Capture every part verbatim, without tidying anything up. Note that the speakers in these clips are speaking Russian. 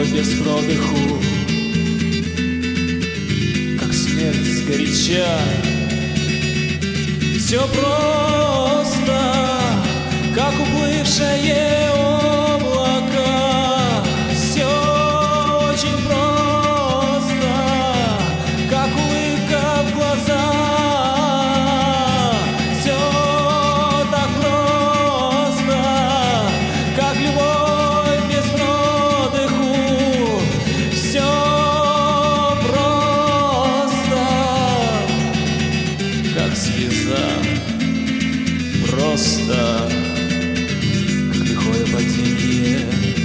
без продыху, как смерть сгоряча. Все просто, как уплывшее облако. Все очень просто, как улыбка в глаза. Все так просто, как любовь без продыху. Все просто, как слеза. Просто, как лихое падение,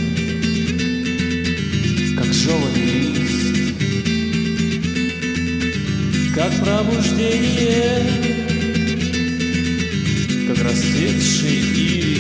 как жеванный лист, как пробуждение, как расцветший ирис.